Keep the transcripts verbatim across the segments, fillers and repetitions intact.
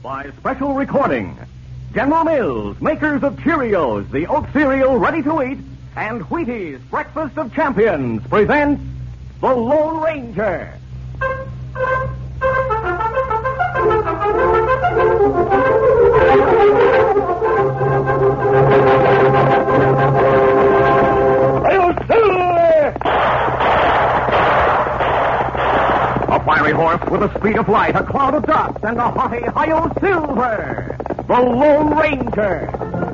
By special recording, General Mills, makers of Cheerios, the oat cereal ready to eat, and Wheaties, breakfast of champions, present The Lone Ranger. A fiery horse with the speed of light, a cloud of dust, and a haughty Hi-Yo Silver, the Lone Ranger.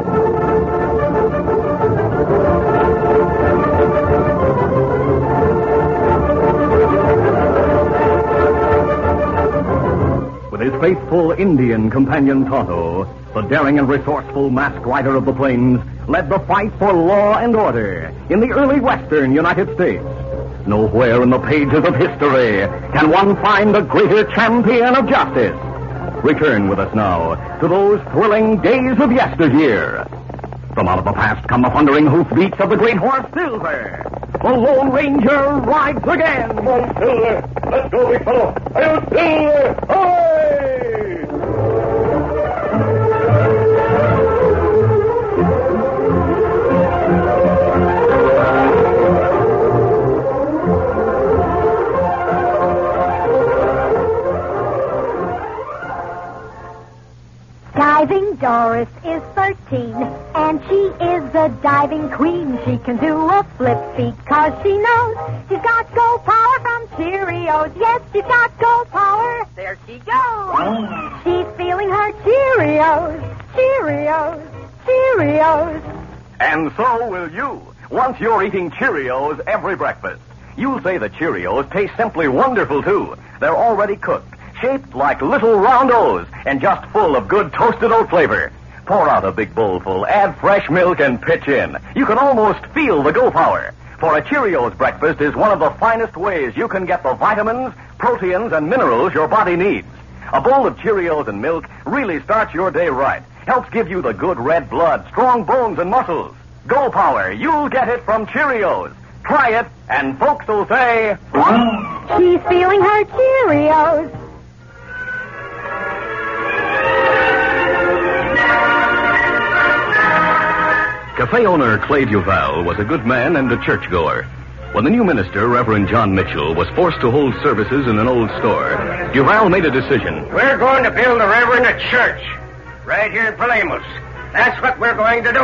With his faithful Indian companion Tonto, the daring and resourceful masked rider of the plains led the fight for law and order in the early western United States. Nowhere in the pages of history can one find a greater champion of justice. Return with us now to those thrilling days of yesteryear. From out of the past come the thundering hoofbeats of the great horse Silver. The Lone Ranger rides again. Come on, Silver. Let's go, big fellow. Hi-yo, Silver. Hi! Diving Doris is thirteen, and she is the diving queen. She can do a flip because she knows she's got go power from Cheerios. Yes, she's got go power. There she goes. She's feeling her Cheerios, Cheerios, Cheerios. And so will you, once you're eating Cheerios every breakfast. You'll say the Cheerios taste simply wonderful, too. They're already cooked, shaped like little round O's, and just full of good toasted oat flavor. Pour out a big bowlful, add fresh milk, and pitch in. You can almost feel the go power. For a Cheerios breakfast is one of the finest ways you can get the vitamins, proteins, and minerals your body needs. A bowl of Cheerios and milk really starts your day right. Helps give you the good red blood, strong bones, and muscles. Go power, you'll get it from Cheerios. Try it, and folks will say, she's feeling her Cheerios. Cafe owner Clay Duval was a good man and a churchgoer. When the new minister, Reverend John Mitchell, was forced to hold services in an old store, Duval made a decision. We're going to build the Reverend a church right here in Palaemos. That's what we're going to do.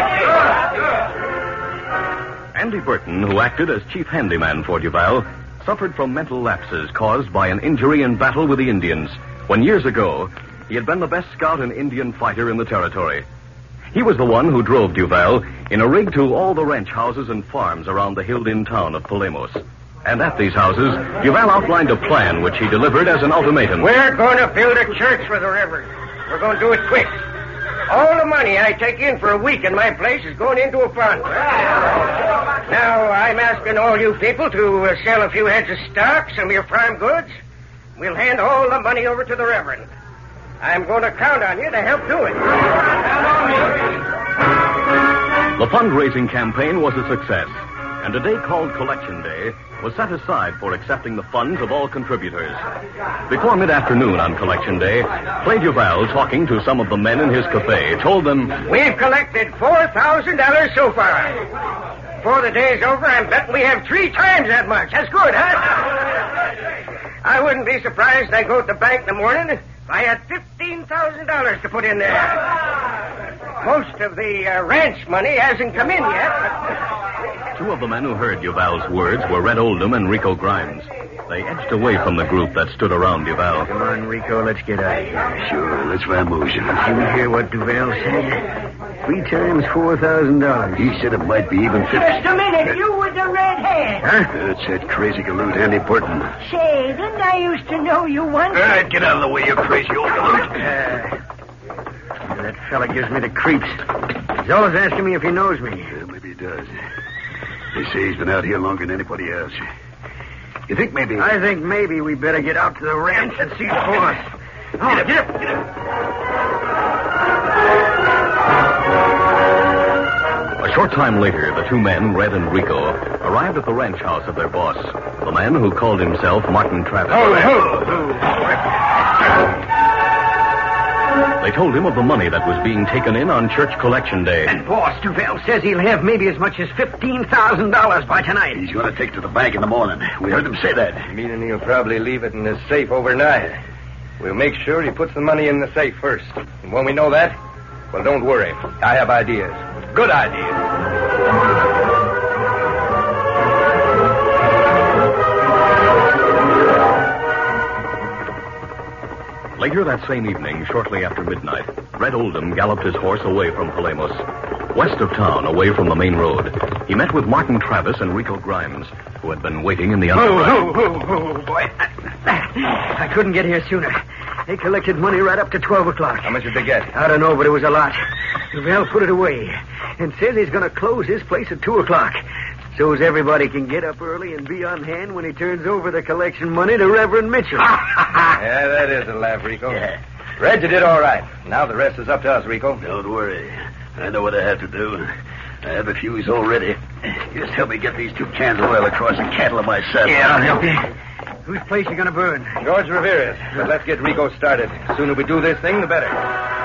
Andy Burton, who acted as chief handyman for Duval, suffered from mental lapses caused by an injury in battle with the Indians, when years ago he had been the best scout and Indian fighter in the territory. He was the one who drove Duval in a rig to all the ranch houses and farms around the hilled-in town of Palaemos. And at these houses, Duval outlined a plan which he delivered as an ultimatum. We're going to build a church for the Reverend. We're going to do it quick. All the money I take in for a week in my place is going into a fund. Now, I'm asking all you people to uh, sell a few heads of stock, some of your prime goods. We'll hand all the money over to the Reverend. I'm going to count on you to help do it. The fundraising campaign was a success, and a day called Collection Day was set aside for accepting the funds of all contributors. Before mid-afternoon on Collection Day, Clay Duval, talking to some of the men in his cafe, told them, we've collected four thousand dollars so far. Before the day's over, I'm betting we have three times that much. That's good, huh? I wouldn't be surprised if I go to the bank in the morning if I had fifteen thousand dollars to put in there. Most of the uh, ranch money hasn't come in yet, but... Two of the men who heard Duval's words were Red Oldham and Rico Grimes. They edged away from the group that stood around Duval. Come on, Rico, let's get out of here. Sure, let's vamoose. Did you hear what Duval said? Three times four thousand dollars. He said it might be even fifty. Just a minute, you with the red hair. Huh? That's that crazy galoot, Andy Burton. Say, didn't I used to know you once? All right, get out of the way, you crazy old galoot. Uh, that fella gives me the creeps. He's always asking me if he knows me. Yeah, maybe he does. They say he's been out here longer than anybody else. You think maybe... I think maybe we better get out to the ranch and see the boss. Oh, get up, get up, get up. A short time later, the two men, Red and Rico, arrived at the ranch house of their boss, the man who called himself Martin Travis. Oh, oh, oh. They told him of the money that was being taken in on church collection day. And Boss Duval says he'll have maybe as much as fifteen thousand dollars by tonight. He's going to take to the bank in the morning. We heard him say that. Meaning he'll probably leave it in his safe overnight. We'll make sure he puts the money in the safe first. And when we know that, well, don't worry. I have ideas. Good ideas. Later that same evening, shortly after midnight, Red Oldham galloped his horse away from Palaemos. West of town, away from the main road, he met with Martin Travis and Rico Grimes, who had been waiting in the underbrush. Oh, oh, oh, oh, boy. I couldn't get here sooner. They collected money right up to twelve o'clock. How much did they get? I don't know, but it was a lot. Duval put it away and says he's going to close his place at two o'clock. So's everybody can get up early and be on hand when he turns over the collection money to Reverend Mitchell. Yeah, that is a laugh, Rico. Yeah. Reg, you did all right. Now the rest is up to us, Rico. Don't worry. I know what I have to do. I have a fuse already. Just help me get these two cans of oil across the cantle of my saddle. Yeah, I'll help you. Whose place you going to burn? George Rivera's. But let's get Rico started. The sooner we do this thing, the better.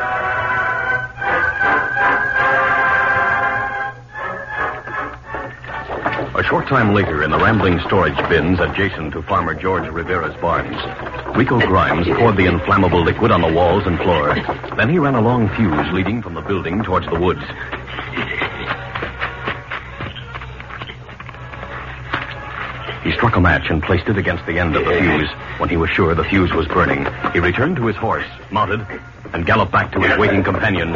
A short time later, in the rambling storage bins adjacent to Farmer George Rivera's barns, Rico Grimes poured the inflammable liquid on the walls and floor. Then he ran a long fuse leading from the building towards the woods. He struck a match and placed it against the end of the fuse. When he was sure the fuse was burning, he returned to his horse, mounted, and galloped back to his waiting companions.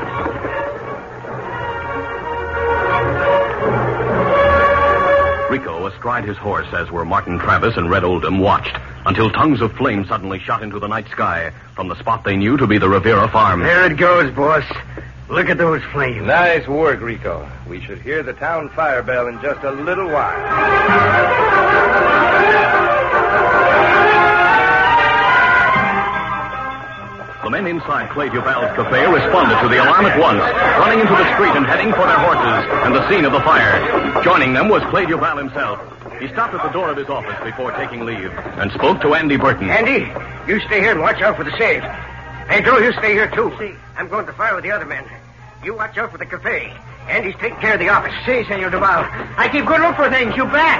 Rico, astride his horse, as were Martin Travis and Red Oldham, watched until tongues of flame suddenly shot into the night sky from the spot they knew to be the Rivera farm. There it goes, boss. Look at those flames. Nice work, Rico. We should hear the town fire bell in just a little while. The men inside Clay Duval's cafe responded to the alarm at once, running into the street and heading for their horses and the scene of the fire. Joining them was Clay Duval himself. He stopped at the door of his office before taking leave and spoke to Andy Burton. Andy, you stay here and watch out for the safe. Pedro, you stay here, too. See, I'm going to fire with the other men. You watch out for the cafe. Andy's taking care of the office. See, si, Senor Duval. I keep good look for things. You bet.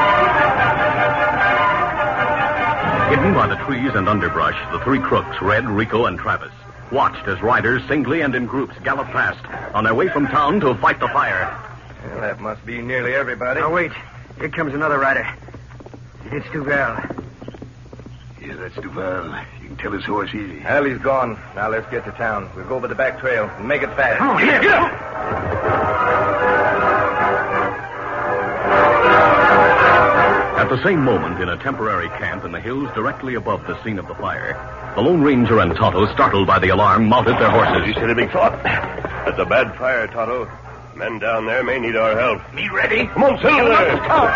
Hidden by the trees and underbrush, the three crooks, Red, Rico, and Travis, watched as riders, singly and in groups, galloped past on their way from town to fight the fire. Well, that must be nearly everybody. Now, wait. Here comes another rider. It's Duval. Yeah, that's Duval. You can tell his horse easy. Well, he's gone. Now let's get to town. We'll go by the back trail and make it fast. Oh, here, get up! At the same moment, in a temporary camp in the hills directly above the scene of the fire, the Lone Ranger and Tonto, startled by the alarm, mounted their horses. You said a big thought. That's a bad fire, Tonto. Men down there may need our help. Me ready? Come on, Silver!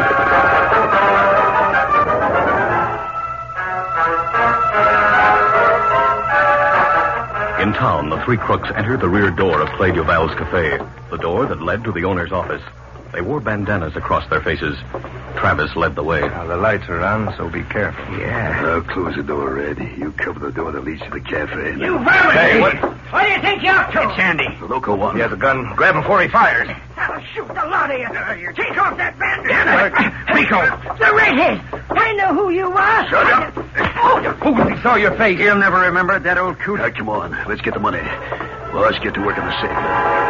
In town, the three crooks entered the rear door of Clay Duval's cafe, the door that led to the owner's office. They wore bandanas across their faces. Travis led the way. Now, the lights are on, so be careful. Yeah. I'll close the door, Red. You cover the door that leads to the cafe. You vermin! Hey, what? What do you think you're up to? It's Andy. The local one. He has a gun. Grab him before he fires. I'll shoot the lot of you. Take off that bandana. Uh, Rico. The redhead. I know who you are. Shut up. Oh, you fool. He saw your face. He'll never remember it, that old coot. Now, come on. Let's get the money. Well, let's get to work on the safe.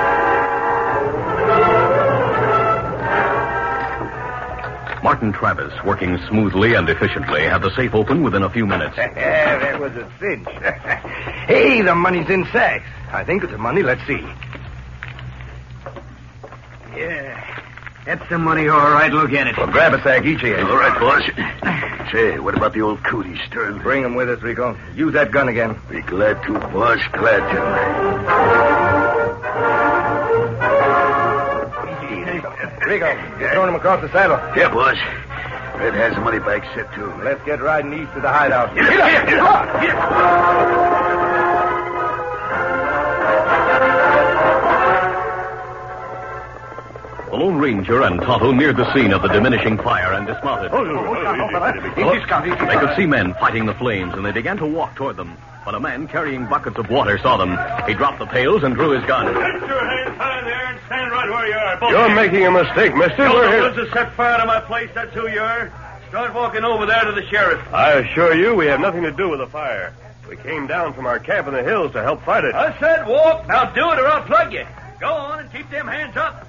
Martin Travis, working smoothly and efficiently, had the safe open within a few minutes. That was a cinch. Hey, the money's in sacks. I think it's the money. Let's see. Yeah. That's the money, all right. Look at it. Well, grab a sack each of you. All right, boss. Say, what about the old coot? He's stern. Bring him with us, Rico. Use that gun again. Be glad to, boss. Glad to. Rico, you're throwing him across the saddle. Yeah, boss. Red has the money bag set, too. Let's get riding east to the hideout. Get up, get up, get up. Get up. The Lone Ranger and Tonto neared the scene of the diminishing fire and dismounted. Oh, oh, oh, They could see men fighting the flames, and they began to walk toward them. but a man carrying buckets of water saw them. He dropped the pails and drew his gun. Get your hands high there and stand right where you are. Both You're hands. making a mistake, mister. You're We're the here. ones that set fire to my place. That's who you are. Start walking over there to the sheriff. I assure you, we have nothing to do with the fire. We came down from our camp in the hills to help fight it. I said walk. Now do it or I'll plug you. Go on and keep them hands up.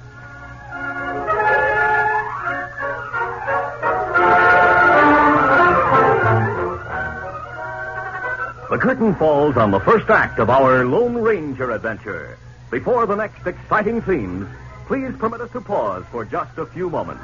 The curtain falls on the first act of our Lone Ranger adventure. Before the next exciting scenes, please permit us to pause for just a few moments.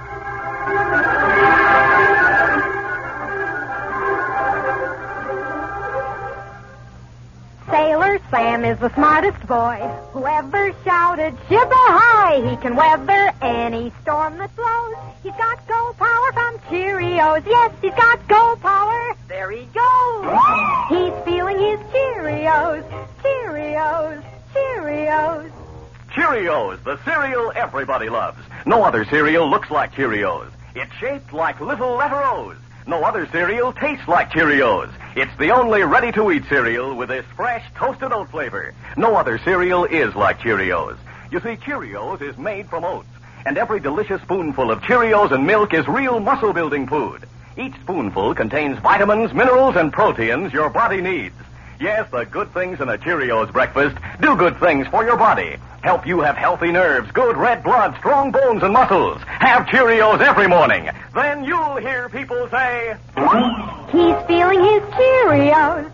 Sailor Sam is the smartest boy who ever shouted, "Ship ahoy!" He can weather any storm that blows. He's got go power from Cheerios. Yes, he's got go power. There he goes. He's feeling his Cheerios. Cheerios. Cheerios. Cheerios, the cereal everybody loves. No other cereal looks like Cheerios. It's shaped like little letter O's. No other cereal tastes like Cheerios. It's the only ready-to-eat cereal with this fresh toasted oat flavor. No other cereal is like Cheerios. You see, Cheerios is made from oats, and every delicious spoonful of Cheerios and milk is real muscle-building food. Each spoonful contains vitamins, minerals, and proteins your body needs. Yes, the good things in a Cheerios breakfast do good things for your body. Help you have healthy nerves, good red blood, strong bones and muscles. Have Cheerios every morning. Then you'll hear people say, He's feeling his Cheerios.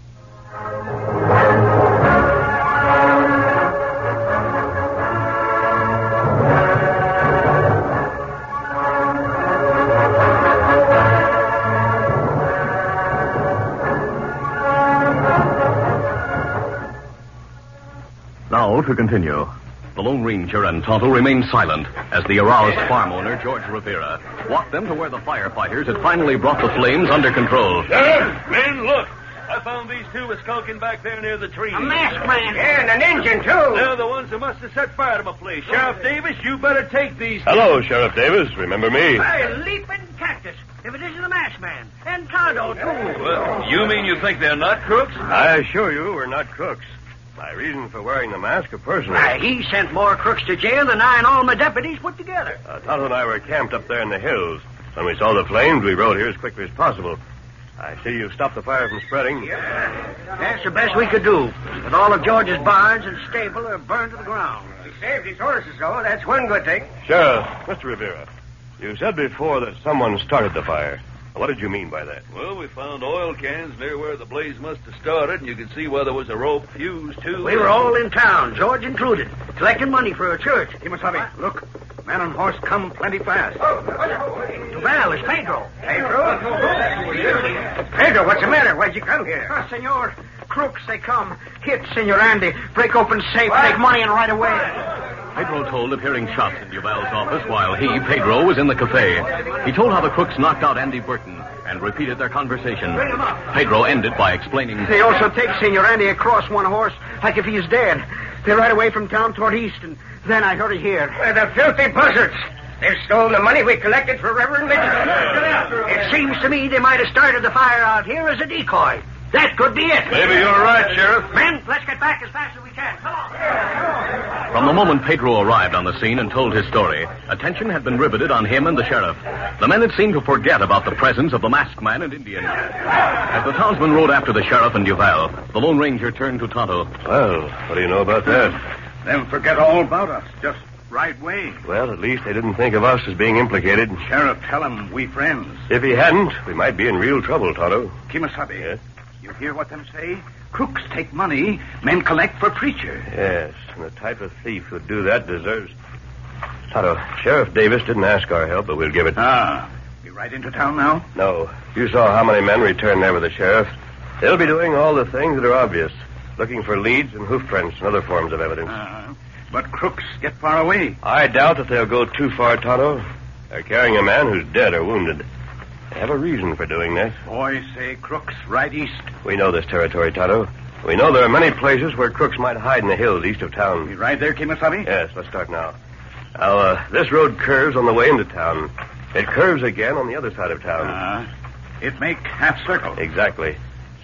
Now to continue. The Lone Ranger and Tonto remained silent as the aroused farm owner, George Rivera, walked them to where the firefighters had finally brought the flames under control. Sheriff, men, look. I found these two were skulking back there near the trees. A masked man. Yeah, and an Indian, too. They're the ones who must have set fire to my place. Sheriff Davis, you better take these two. Hello, Sheriff Davis. Remember me? Hey, leaping cactus. If it isn't a masked man. And Tonto, too. Well, you mean you think they're not crooks? I assure you, we're not crooks. My reason for wearing the mask are personal. Why, he sent more crooks to jail than I and all my deputies put together. Uh, Tonto and I were camped up there in the hills. When we saw the flames, we rode here as quickly as possible. I see you've stopped the fire from spreading. Yeah. That's the best we could do. But all of George's barns and stable are burned to the ground. He saved his horses, though. That's one good thing. Sheriff, Mister Rivera, you said before that someone started the fire. What did you mean by that? Well, we found oil cans near where the blaze must have started, and you can see where there was a rope fuse, too. We were all in town, George included, collecting money for a church. Kimasabi, look. Man on horse come plenty fast. Duval, it's Pedro. Pedro? Pedro, what's the matter? Why'd you come here? Ah, senor. Crooks, they come. Hit Senor Andy. Break open safe, take money, and right away. Pedro told of hearing shots in Duval's office while he, Pedro, was in the cafe. He told how the crooks knocked out Andy Burton and repeated their conversation. Pedro ended by explaining... They also take Senor Andy across one horse like if he is dead. They ride away from town toward east, and then I heard it here. Well, the filthy buzzards. They've stolen the money we collected for Reverend Mitchell. It seems to me they might have started the fire out here as a decoy. That could be it. Maybe you're right, Sheriff. Men, let's get back as fast as we can. Come on. From the moment Pedro arrived on the scene and told his story, attention had been riveted on him and the sheriff. The men had seemed to forget about the presence of the masked man and Indian. As the townsman rode after the sheriff and Duval, the Lone Ranger turned to Tonto. Well, what do you know about that? Them forget all about us. Just right way. Well, at least they didn't think of us as being implicated. Sheriff, tell him we friends. If he hadn't, we might be in real trouble, Tonto. Kimasabi. Yes? You hear what them say? Crooks take money, men collect for preacher. Yes, and the type of thief who'd do that deserves... Tonto, Sheriff Davis didn't ask our help, but we'll give it. Ah, you right into town now? No. You saw how many men returned there with the sheriff. They'll be doing all the things that are obvious. Looking for leads and hoof prints and other forms of evidence. Ah, but crooks get far away. I doubt that they'll go too far, Tonto. They're carrying a man who's dead or wounded. They have a reason for doing that. Boys say crooks right east. We know this territory, Tonto. We know there are many places where crooks might hide in the hills east of town. You ride there, Kimasabi? Yes, let's start now. Now, uh, this road curves on the way into town. It curves again on the other side of town. Ah, it make half circle. Exactly.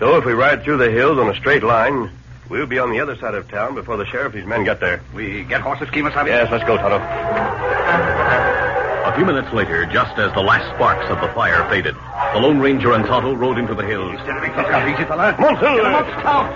So if we ride through the hills on a straight line, we'll be on the other side of town before the sheriff and his men get there. We get horses, Kemosabe? Yes, let's go, Tonto. A few minutes later, just as the last sparks of the fire faded, the Lone Ranger and Tonto rode into the hills. Easy, fella. Come on, Silver. Get him up, Scout.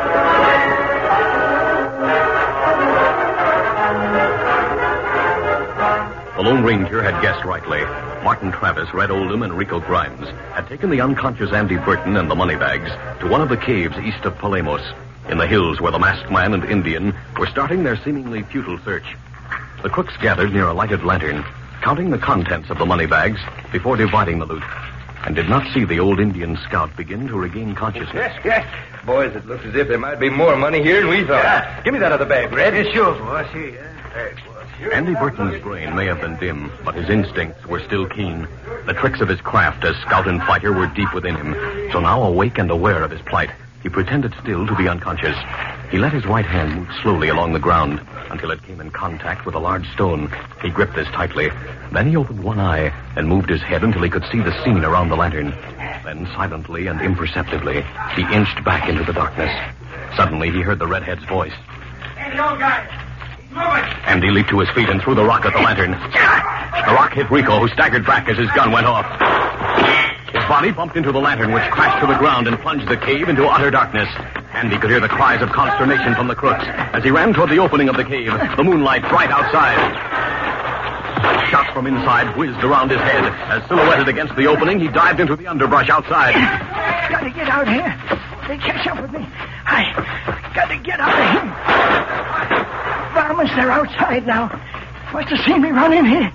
The Lone Ranger had guessed rightly. Martin Travis, Red Oldham, and Rico Grimes had taken the unconscious Andy Burton and the money bags to one of the caves east of Palemos, in the hills where the masked man and Indian were starting their seemingly futile search. The crooks gathered near a lighted lantern, counting the contents of the money bags before dividing the loot, and did not see the old Indian scout begin to regain consciousness. Yes, yes. Boys, it looks as if there might be more money here than we thought. Yeah. Give me that other bag, Red. Yeah, sure, boss. Here. Andy Burton's brain may have been dim, but his instincts were still keen. The tricks of his craft as scout and fighter were deep within him. So now, awake and aware of his plight, he pretended still to be unconscious. He let his right hand move slowly along the ground until it came in contact with a large stone. He gripped this tightly. Then he opened one eye and moved his head until he could see the scene around the lantern. Then, silently and imperceptibly, he inched back into the darkness. Suddenly, he heard the redhead's voice. Hey, the old guy. He's moving. Andy leaped to his feet and threw the rock at the lantern. The rock hit Rico, who staggered back as his gun went off. His body bumped into the lantern, which crashed to the ground and plunged the cave into utter darkness. Andy could hear the cries of consternation from the crooks as he ran toward the opening of the cave, the moonlight bright outside. Shots from inside whizzed around his head. As silhouetted against the opening, he dived into the underbrush outside. Gotta get out here. They catch up with me. I gotta get out of here. Varmints, they're outside now. Must have seen me run in here.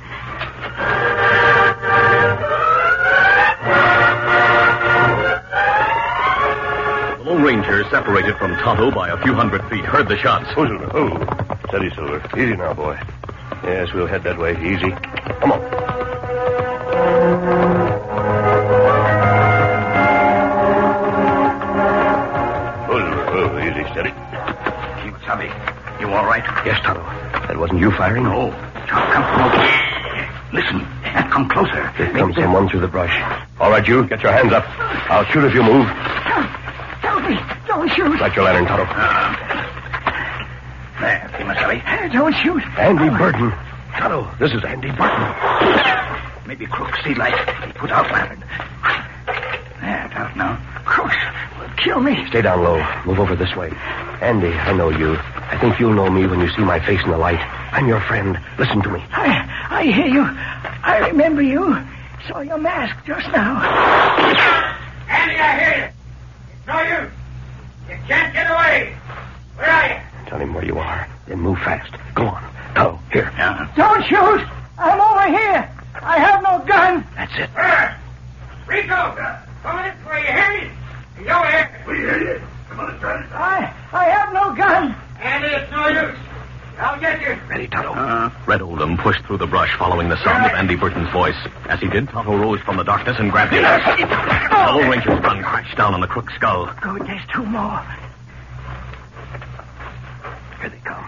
The Lone Ranger, separated from Tonto by a few hundred feet, heard the shots. Oh, Silver. Oh, steady, Silver. Easy now, boy. Yes, we'll head that way. Easy. Come on. Oh, oh, easy, steady. Kemosabe, you all right? Yes, Tonto. That wasn't you firing? No. Come, come, come over. Listen, and come closer. Here comes someone through the brush. All right, you, get your hands up. I'll shoot if you move. Don't, don't be, don't shoot. Light your lantern, Tonto. Uh, there, Kemosabe. Don't shoot. Andy Burton. Tonto, this is Andy Burton. Maybe Crooks see light. He put out lantern. There, it's out now. Crooks will kill me. Stay down low. Move over this way. Andy, I know you. I think you'll know me when you see my face in the light. I'm your friend. Listen to me. I, I hear you. I remember you. Saw your mask just now. Andy, I hear you. It's no use. You can't get away. Where are you? Tell him where you are. Then move fast. Go on. Go. Here. Uh, Don't shoot. I'm over here. I have no gun. That's it. Uh, Rico, come in. Where you hear me? He's over here. We hear you. Come on, try to I, I have no gun. Andy, it's no use. I'll get you. Ready, Tonto. Uh, Red Oldham pushed through the brush following the sound of Andy Burton's voice. As he did, Tonto rose from the darkness and grabbed him. The Lone Ranger's gun crashed down on the crook's skull. Good, there's two more. Here they come.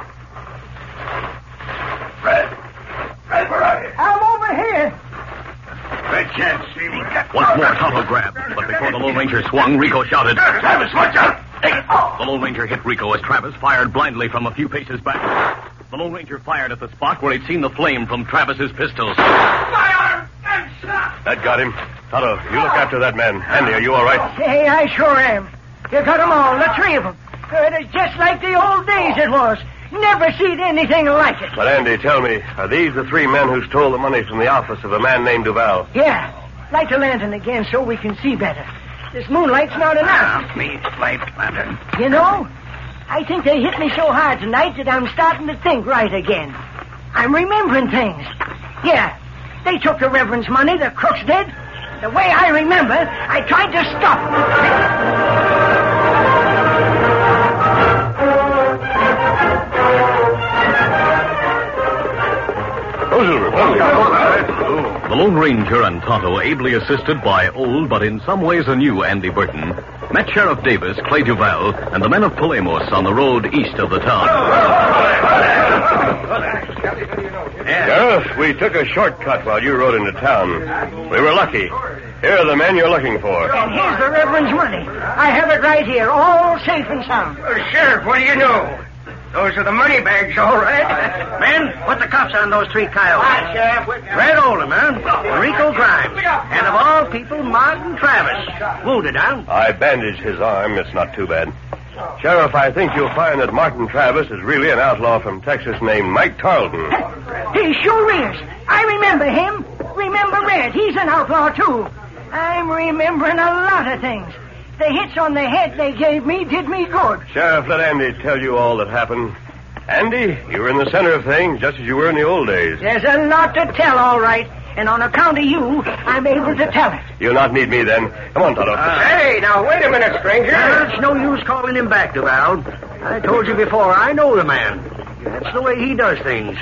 Red. Red, where are you? I'm over here. Red can't see me. Once more, Tonto grabbed. But before the Lone Ranger swung, Rico shouted. Travis, watch out! The Lone Ranger hit Rico as Travis fired blindly from a few paces back. The Lone Ranger fired at the spot where he'd seen the flame from Travis's pistols. My arm! I'm shot! That got him. Tonto, you look after that man. Andy, are you all right? Hey, I sure am. You got them all, the three of them. It is just like the old days it was. Never seen anything like it. But, Andy, tell me, are these the three men who stole the money from the office of a man named Duval? Yeah. Light the lantern again so we can see better. This moonlight's not enough. me, light lantern. You know, I think they hit me so hard tonight that I'm starting to think right again. I'm remembering things. Yeah, they took the Reverend's money, the crooks did. The way I remember, I tried to stop them. The Lone Ranger and Tonto, ably assisted by old but in some ways a new Andy Burton, met Sheriff Davis, Clay Duval, and the men of Palemos on the road east of the town. Sheriff, we took a shortcut while you rode into town. We were lucky. Here are the men you're looking for. And here's the Reverend's money. I have it right here, all safe and sound. Uh, Sheriff, what do you know? Those are the money bags, all right. Men, put the cuffs on those three coyotes. Hi, Sheriff. Red Oldham, huh? Rico Grimes. And of all people, Martin Travis. Wounded, huh? I bandaged his arm. It's not too bad. Sheriff, I think you'll find that Martin Travis is really an outlaw from Texas named Mike Tarleton. He sure is. I remember him. Remember Red. He's an outlaw, too. I'm remembering a lot of things. The hits on the head they gave me did me good. Sheriff, let Andy tell you all that happened. Andy, you were in the center of things just as you were in the old days. There's a lot to tell, all right. And on account of you, I'm able to tell it. You'll not need me then. Come on, Tonto. Uh, hey, now, wait a minute, stranger. Uh, it's no use calling him back, Duval. I told you before, I know the man. That's the way he does things.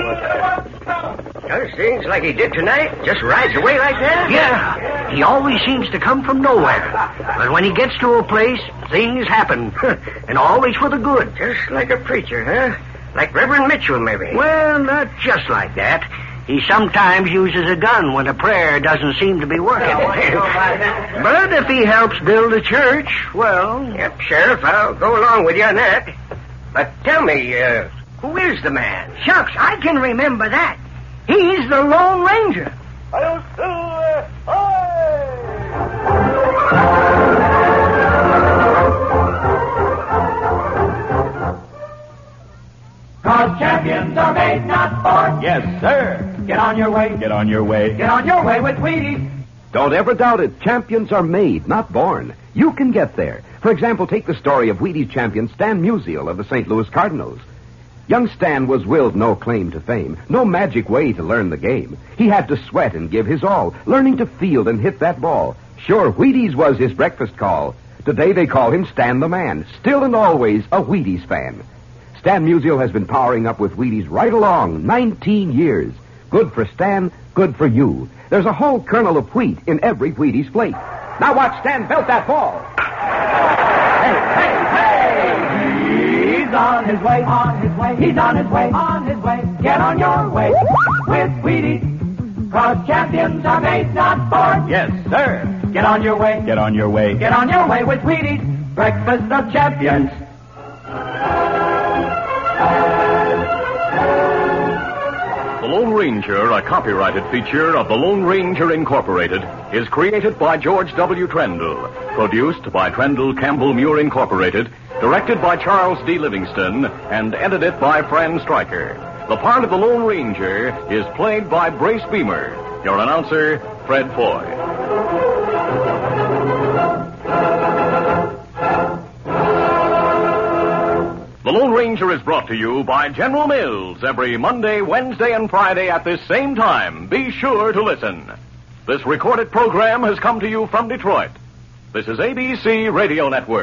Does things like he did tonight? Just rides away like that? Yeah. He always seems to come from nowhere. But when he gets to a place, things happen. And always for the good. Just like a preacher, huh? Like Reverend Mitchell, maybe. Well, not just like that. He sometimes uses a gun when a prayer doesn't seem to be working. But if he helps build a church, well... Yep, Sheriff, I'll go along with you on that. But tell me, uh, who is the man? Shucks, I can remember that. He's the Lone Ranger. Cause champions are made, not born. Yes, sir. Get on your way. Get on your way. Get on your way with Wheaties. Don't ever doubt it. Champions are made, not born. You can get there. For example, take the story of Wheaties champion Stan Musial of the Saint Louis Cardinals. Young Stan was willed no claim to fame, no magic way to learn the game. He had to sweat and give his all, learning to field and hit that ball. Sure, Wheaties was his breakfast call. Today they call him Stan the Man, still and always a Wheaties fan. Stan Musial has been powering up with Wheaties right along, nineteen years. Good for Stan, good for you. There's a whole kernel of wheat in every Wheaties plate. Now watch Stan belt that ball. Hey, hey, hey! He's on his way, on his way, he's on his way, on his way. Get on your way with Wheaties. Cause champions are made, not born. Yes, sir. Get on your way. Get on your way. Get on your way with Wheaties. Breakfast of champions. The Lone Ranger, a copyrighted feature of the Lone Ranger Incorporated, is created by George W. Trendle, produced by Trendle Campbell Muir Incorporated, directed by Charles D. Livingston, and edited by Fran Stryker. The part of the Lone Ranger is played by Brace Beamer. Your announcer, Fred Foy. The Lone Ranger is brought to you by General Mills every Monday, Wednesday, and Friday at this same time. Be sure to listen. This recorded program has come to you from Detroit. This is A B C Radio Network.